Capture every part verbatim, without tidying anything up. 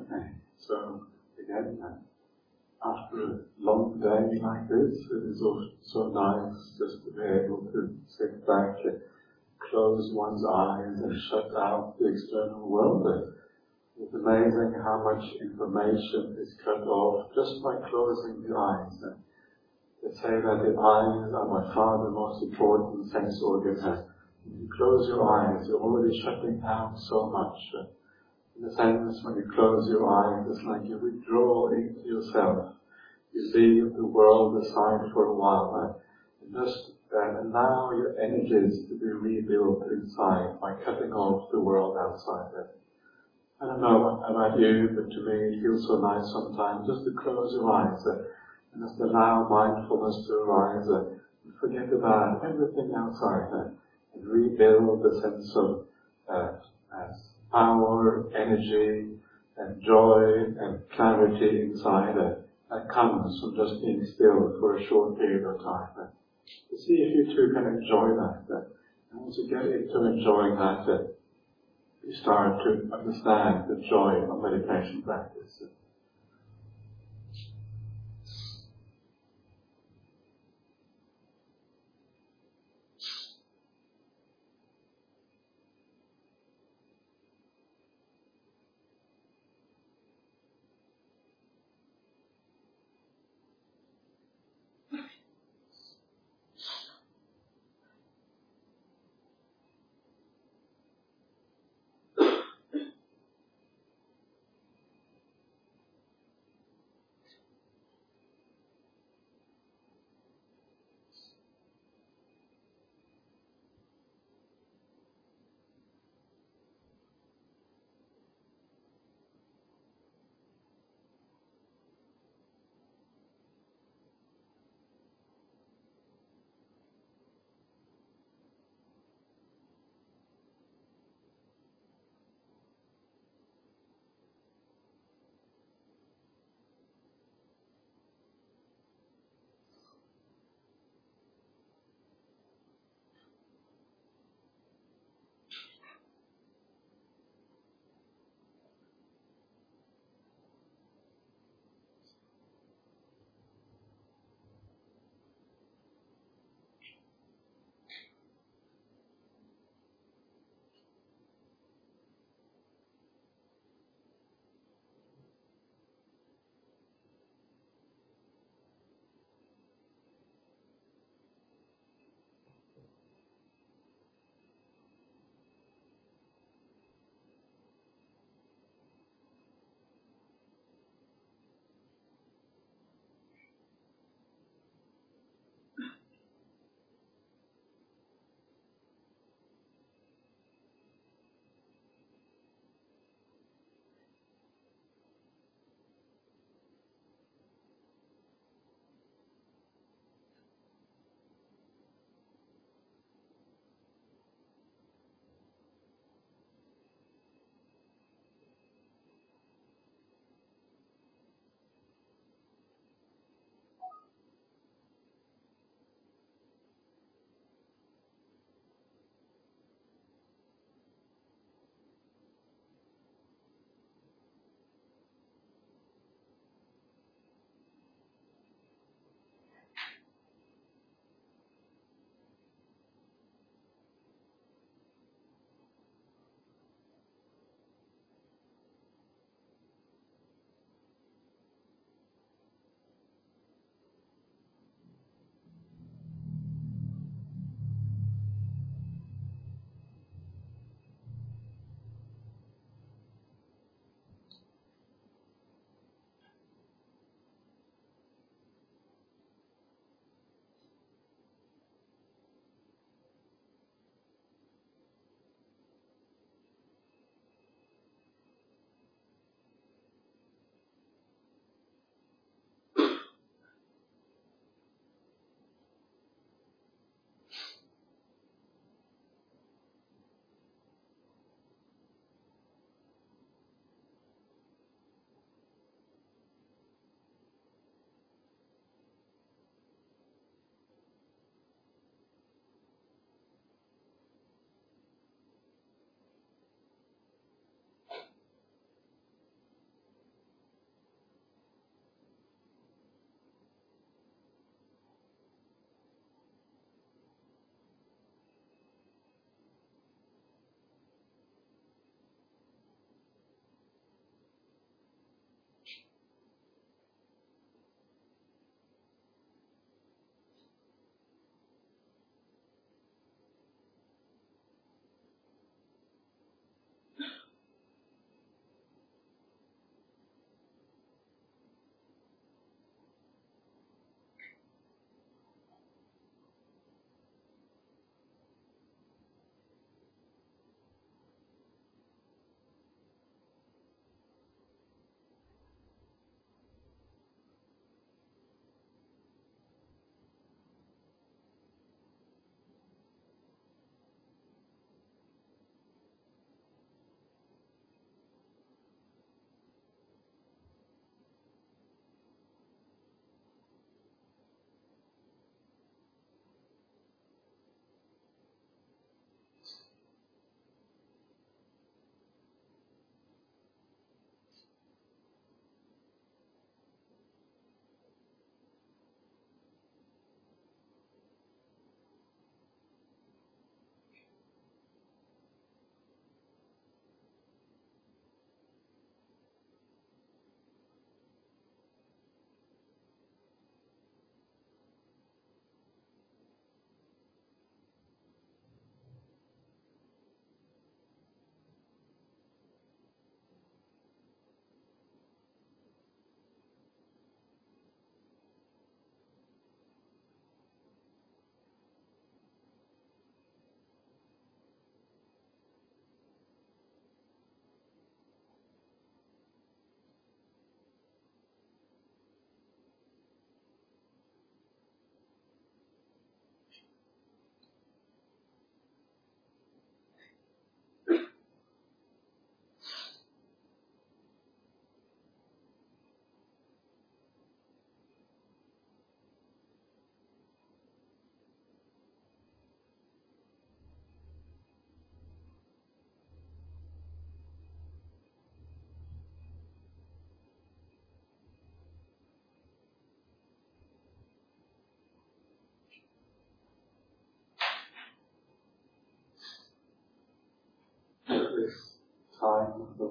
eh? So again, uh, after a long day like this, it is also so nice just to be able to sit back and close one's eyes and shut out the external world. It's amazing how much information is cut off just by closing the eyes. They say that the eyes are by far the most important sense organ. When you close your eyes, you're already shutting down so much. In a sense, when you close your eyes, it's like you withdraw into yourself. You leave the world aside for a while and just uh, allow your energies to be rebuilt inside by cutting off the world outside it. I don't know about you, but to me it feels so nice sometimes just to close your eyes uh, and just allow mindfulness to arise uh, and forget about everything outside uh, and rebuild the sense of uh, uh, power, energy, and joy and clarity inside uh, that comes from just being still for a short period of time. Uh, to see if you too can enjoy that. Uh, and once you get into enjoying that, uh, you start to understand the joy of meditation practice.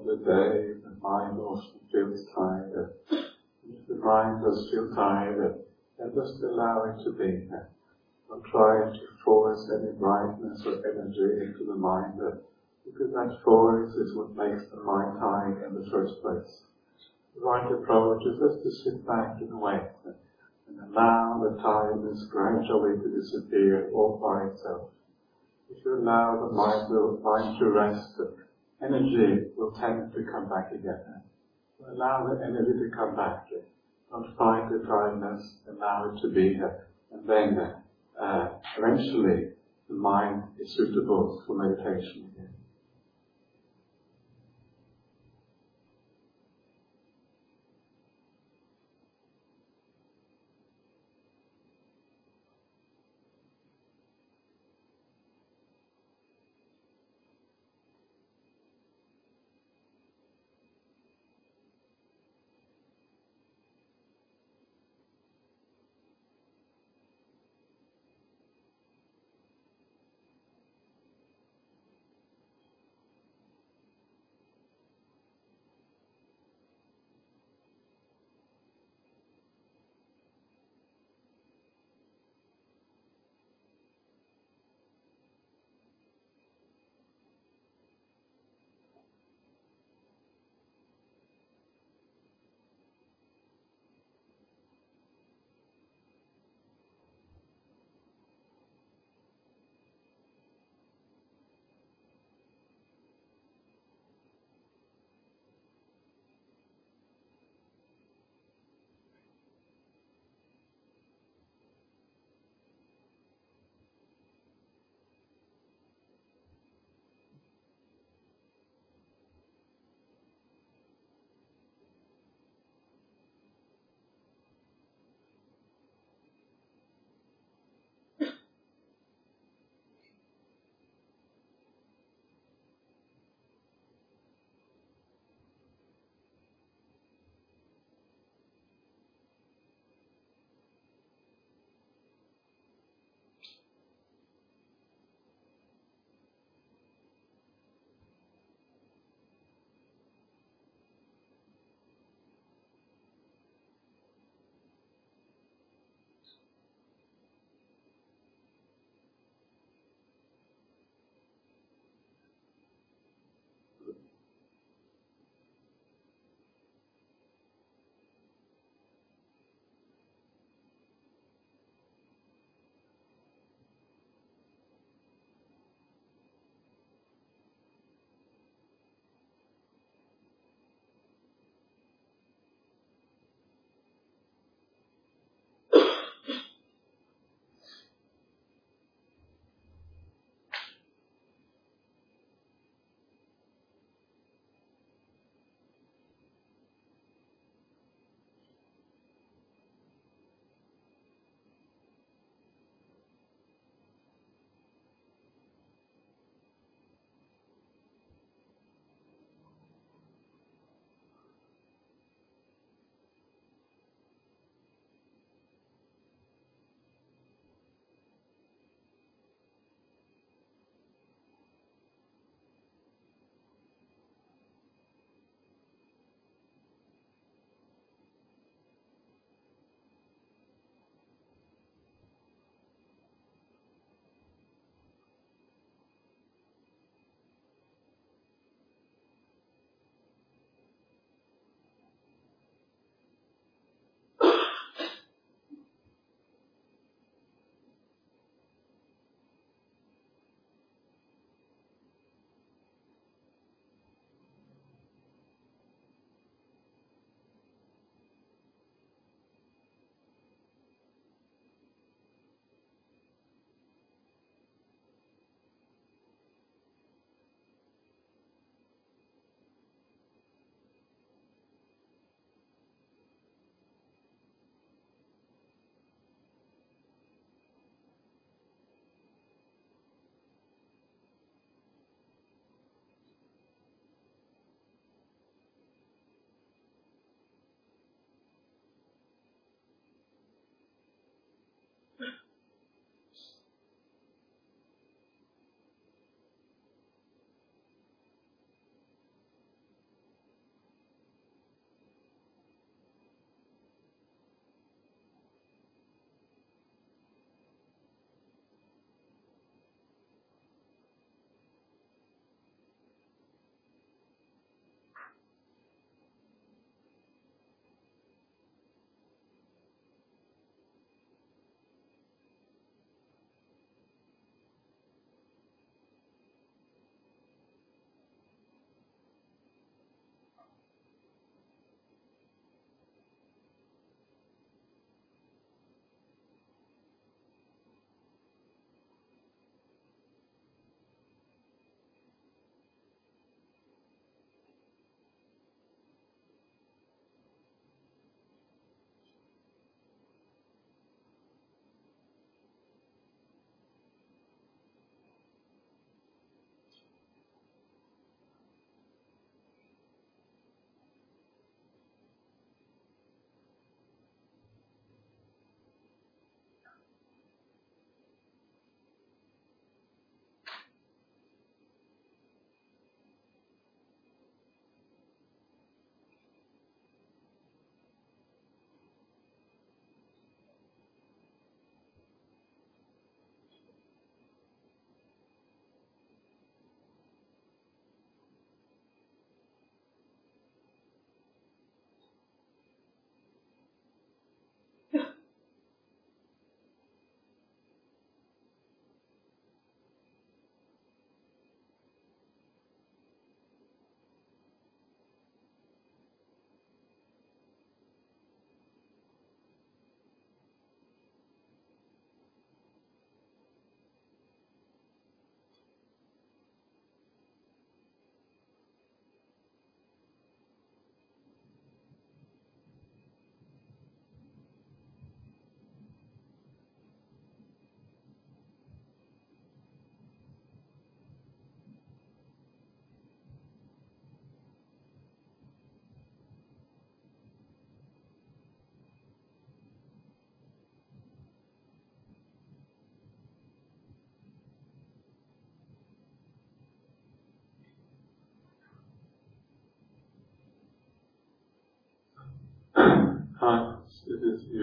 the day, the mind often feels tired. If the mind does feel tired, then just allow it to be. Don't try to force any brightness or energy into the mind, because that force is what makes the mind tired in the first place. The right approach is just to sit back and wait, and allow the tiredness gradually to disappear all by itself. If you allow the mind, will, mind to rest, energy will tend to come back again. Allow the energy to come back. Don't fight the tiredness, allow it to be here. And then, uh, eventually, the mind is suitable for meditation again.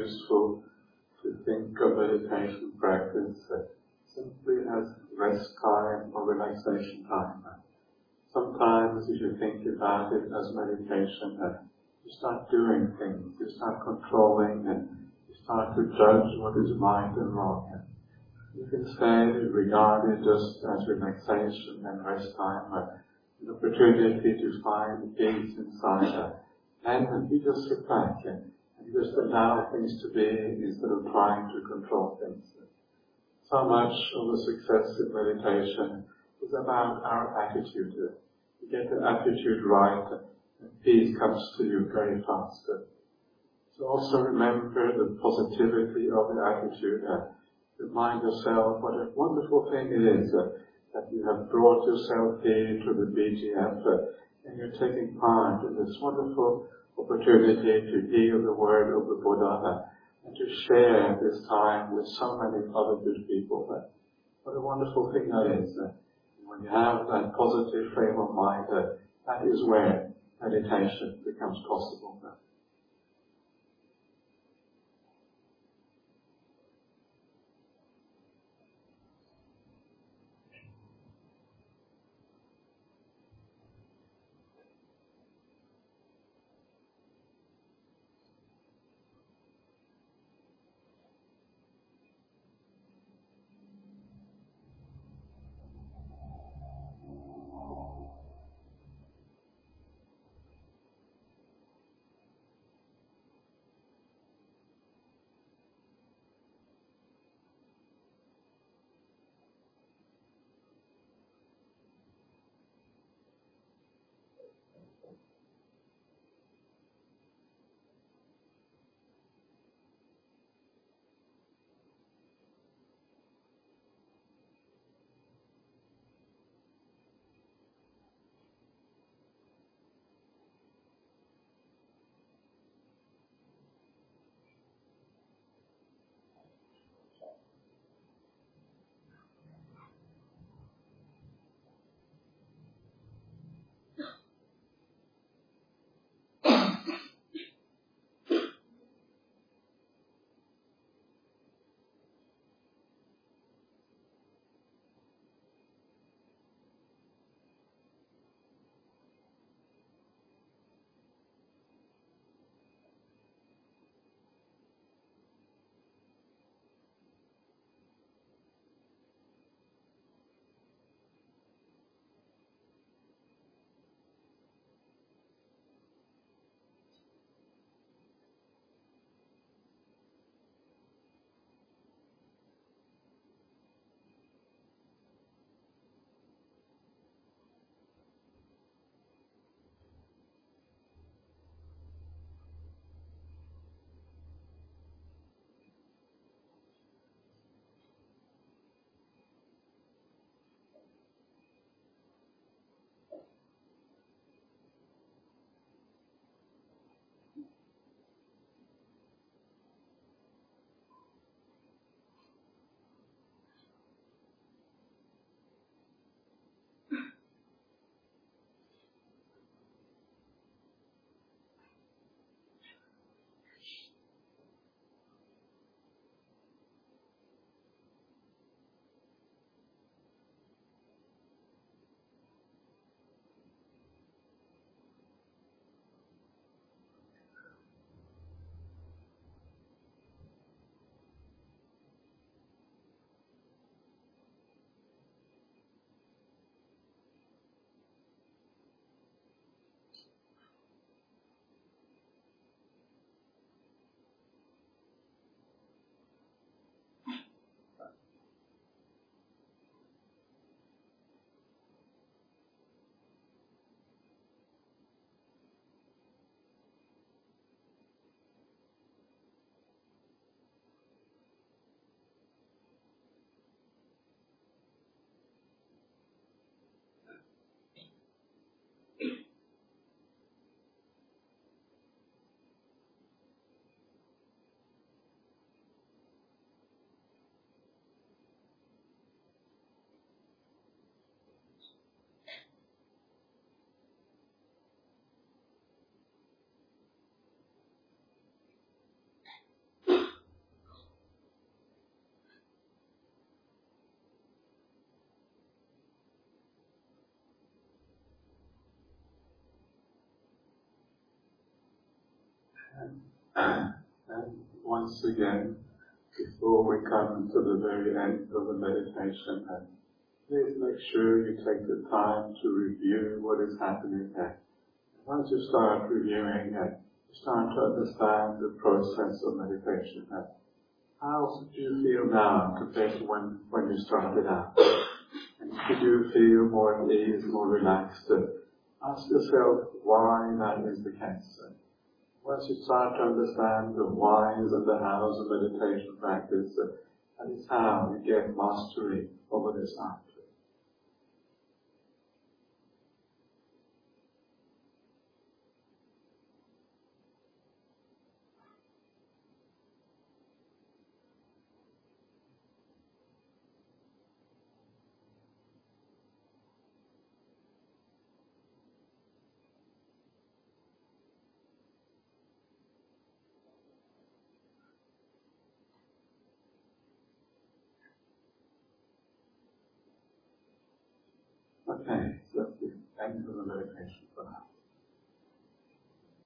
useful to think of meditation practice uh, simply as rest time or relaxation time. Sometimes if you think about it as meditation, uh, you start doing things, you start controlling, and you start to judge what is right and wrong. You can instead regard it just as relaxation and rest time, uh, an opportunity to find peace inside, uh, and you just sit back and, and just allow things to be instead of trying to control things. So much of the success in meditation is about our attitude. You get the attitude right, and peace comes to you very fast. So also remember the positivity of the attitude. Uh, remind yourself what a wonderful thing it is uh, that you have brought yourself here to the B G F uh, and you're taking part in this wonderful opportunity to hear the word of the Buddha uh, and to share this time with so many other good people. Uh, what a wonderful thing that is. Uh, when you have that positive frame of mind, uh, that is where meditation becomes possible. Uh, And, and once again, before we come to the very end of the meditation, and please make sure you take the time to review what is happening there. Once you start reviewing and you start to understand the process of meditation, and how do you feel now compared to when, when you started out? And could you feel more at ease, more relaxed? And ask yourself why that is the case. And once you start to understand the whys and the hows of meditation practice, that is how you get mastery over this art. Okay, so that's the end of the meditation for now.